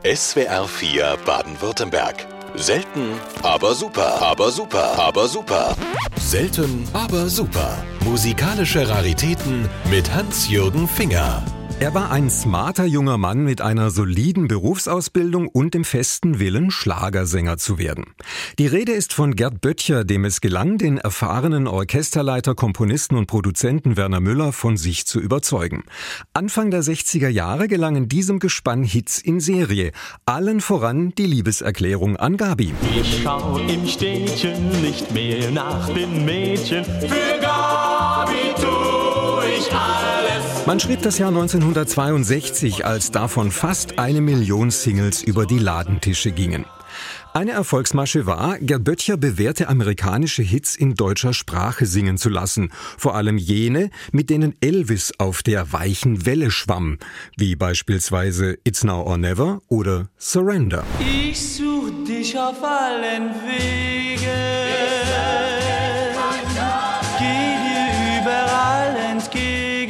SWR 4 Baden-Württemberg. Selten, aber super, aber super, aber super. Selten, aber super. Musikalische Raritäten mit Hans-Jürgen Finger. Er war ein smarter junger Mann mit einer soliden Berufsausbildung und dem festen Willen, Schlagersänger zu werden. Die Rede ist von Gert Böttcher, dem es gelang, den erfahrenen Orchesterleiter, Komponisten und Produzenten Werner Müller von sich zu überzeugen. Anfang der 60er Jahre gelangen diesem Gespann Hits in Serie. Allen voran die Liebeserklärung an Gabi. Ich schau im Städtchen nicht mehr nach den Mädchen. Für Gabi tu ich alles. Man schrieb das Jahr 1962, als davon fast 1 Million Singles über die Ladentische gingen. Eine Erfolgsmasche war, Gert Böttcher bewährte amerikanische Hits in deutscher Sprache singen zu lassen. Vor allem jene, mit denen Elvis auf der weichen Welle schwamm, wie beispielsweise It's Now or Never oder Surrender. Ich such dich auf allen Wegen, geh dir überall entgegen.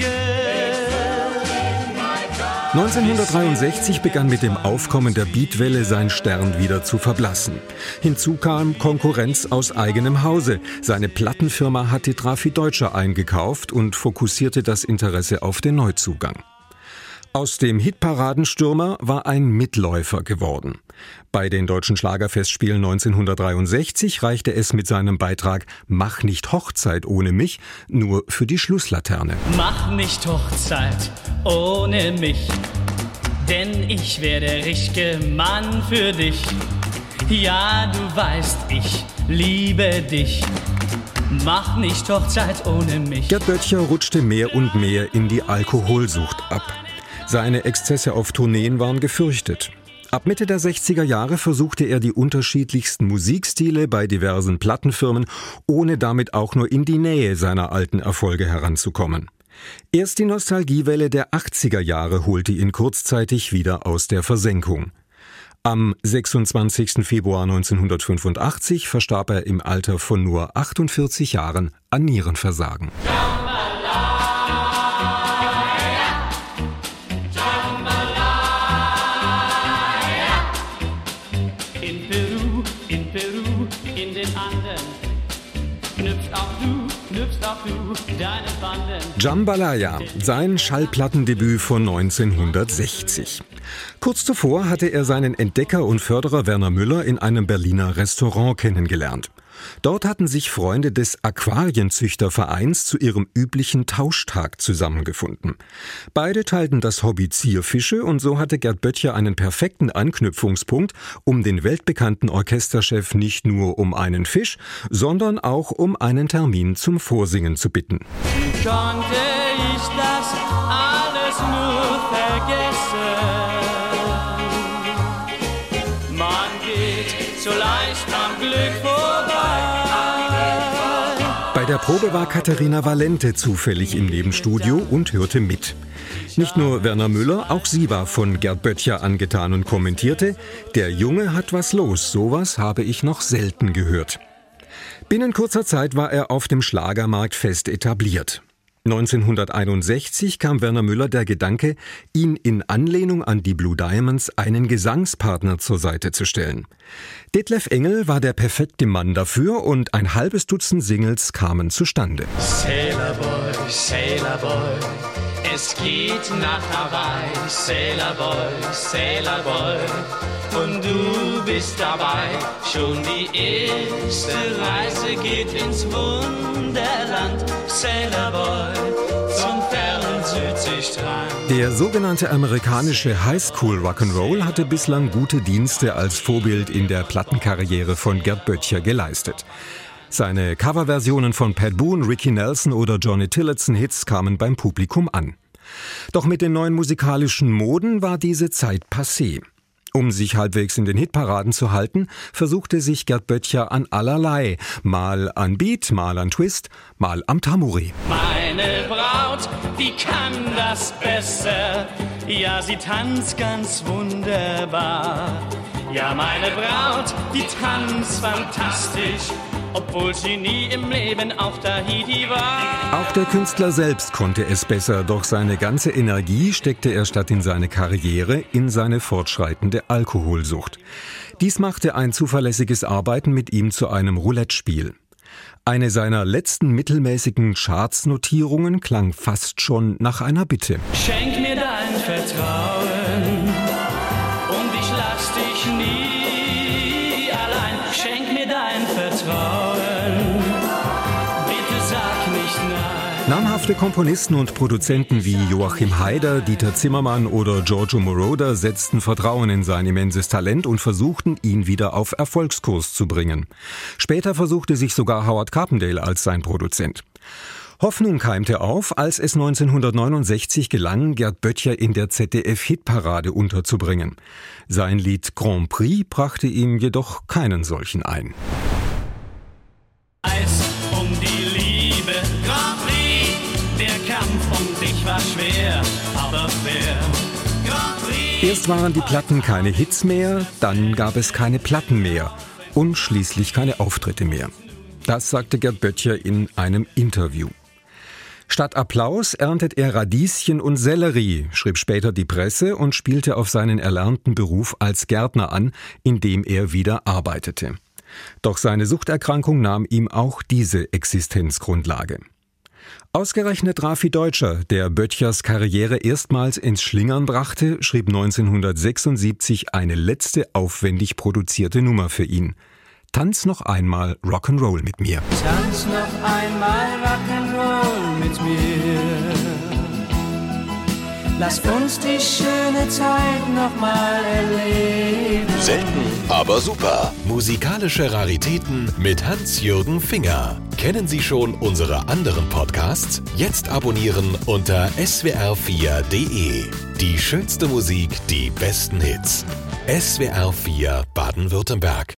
1963 begann mit dem Aufkommen der Beatwelle sein Stern wieder zu verblassen. Hinzu kam Konkurrenz aus eigenem Hause. Seine Plattenfirma hat die Trafi Deutscher eingekauft und fokussierte das Interesse auf den Neuzugang. Aus dem Hitparadenstürmer war ein Mitläufer geworden. Bei den Deutschen Schlagerfestspielen 1963 reichte es mit seinem Beitrag »Mach nicht Hochzeit ohne mich« nur für die Schlusslaterne. Mach nicht Hochzeit ohne mich, denn ich wär der richtige Mann für dich. Ja, du weißt, ich liebe dich. Mach nicht Hochzeit ohne mich. Gert Böttcher rutschte mehr und mehr in die Alkoholsucht ab. Seine Exzesse auf Tourneen waren gefürchtet. Ab Mitte der 60er Jahre versuchte er die unterschiedlichsten Musikstile bei diversen Plattenfirmen, ohne damit auch nur in die Nähe seiner alten Erfolge heranzukommen. Erst die Nostalgiewelle der 80er Jahre holte ihn kurzzeitig wieder aus der Versenkung. Am 26. Februar 1985 verstarb er im Alter von nur 48 Jahren an Nierenversagen. Jambalaya, sein Schallplattendebüt von 1960. Kurz zuvor hatte er seinen Entdecker und Förderer Werner Müller in einem Berliner Restaurant kennengelernt. Dort hatten sich Freunde des Aquarienzüchtervereins zu ihrem üblichen Tauschtag zusammengefunden. Beide teilten das Hobby Zierfische und so hatte Gert Böttcher einen perfekten Anknüpfungspunkt, um den weltbekannten Orchesterchef nicht nur um einen Fisch, sondern auch um einen Termin zum Vorsingen zu bitten. Konnte ich das alles nur vergessen? Man geht so leicht am Glück vorbei. Bei der Probe war Katharina Valente zufällig im Nebenstudio und hörte mit. Nicht nur Werner Müller, auch sie war von Gert Böttcher angetan und kommentierte: Der Junge hat was los, sowas habe ich noch selten gehört. Binnen kurzer Zeit war er auf dem Schlagermarkt fest etabliert. 1961 kam Werner Müller der Gedanke, ihn in Anlehnung an die Blue Diamonds einen Gesangspartner zur Seite zu stellen. Detlef Engel war der perfekte Mann dafür und ein halbes Dutzend Singles kamen zustande. Sailor Boy, es geht nach Hawaii. Sailor Boy, und du bist dabei. Schon die erste Reise geht ins Wunderland. Sailor Boy, zum fernen Südseestrand. Der sogenannte amerikanische Highschool Rock'n'Roll hatte bislang gute Dienste als Vorbild in der Plattenkarriere von Gert Böttcher geleistet. Seine Coverversionen von Pat Boone, Ricky Nelson oder Johnny Tillotson Hits kamen beim Publikum an. Doch mit den neuen musikalischen Moden war diese Zeit passé. Um sich halbwegs in den Hitparaden zu halten, versuchte sich Gert Böttcher an allerlei. Mal an Beat, mal an Twist, mal am Tambourine. Meine Braut, die kann das besser. Ja, sie tanzt ganz wunderbar. Ja, meine Braut, die tanzt fantastisch, obwohl sie nie im Leben auf Tahiti war. Auch der Künstler selbst konnte es besser, doch seine ganze Energie steckte er statt in seine Karriere in seine fortschreitende Alkoholsucht. Dies machte ein zuverlässiges Arbeiten mit ihm zu einem Roulette-Spiel. Eine seiner letzten mittelmäßigen Charts-Notierungen klang fast schon nach einer Bitte. Schenk mir dein Vertrauen und ich lass dich nie allein. Schenk mir dein Vertrauen, bitte sag nicht nein. Namhafte Komponisten und Produzenten wie Joachim Haider, Dieter Zimmermann oder Giorgio Moroder setzten Vertrauen in sein immenses Talent und versuchten, ihn wieder auf Erfolgskurs zu bringen. Später versuchte sich sogar Howard Carpendale als sein Produzent. Hoffnung keimte auf, als es 1969 gelang, Gerd Böttcher in der ZDF-Hitparade unterzubringen. Sein Lied Grand Prix brachte ihm jedoch keinen solchen ein. Eis um die Liebe, Grand Prix. Der Kampf um dich war schwer, aber fair. Grand Prix. Erst waren die Platten keine Hits mehr, dann gab es keine Platten mehr und schließlich keine Auftritte mehr. Das sagte Gerd Böttcher in einem Interview. Statt Applaus erntet er Radieschen und Sellerie, schrieb später die Presse und spielte auf seinen erlernten Beruf als Gärtner an, in dem er wieder arbeitete. Doch seine Suchterkrankung nahm ihm auch diese Existenzgrundlage. Ausgerechnet Raffi Deutscher, der Böttchers Karriere erstmals ins Schlingern brachte, schrieb 1976 eine letzte aufwendig produzierte Nummer für ihn. Tanz noch einmal Rock'n'Roll mit mir. Tanz noch einmal Rock'n'Roll mit mir. Lass uns die schöne Zeit noch mal erleben. Selten, aber super. Musikalische Raritäten mit Hans-Jürgen Finger. Kennen Sie schon unsere anderen Podcasts? Jetzt abonnieren unter swr4.de. Die schönste Musik, die besten Hits. SWR4 Baden-Württemberg.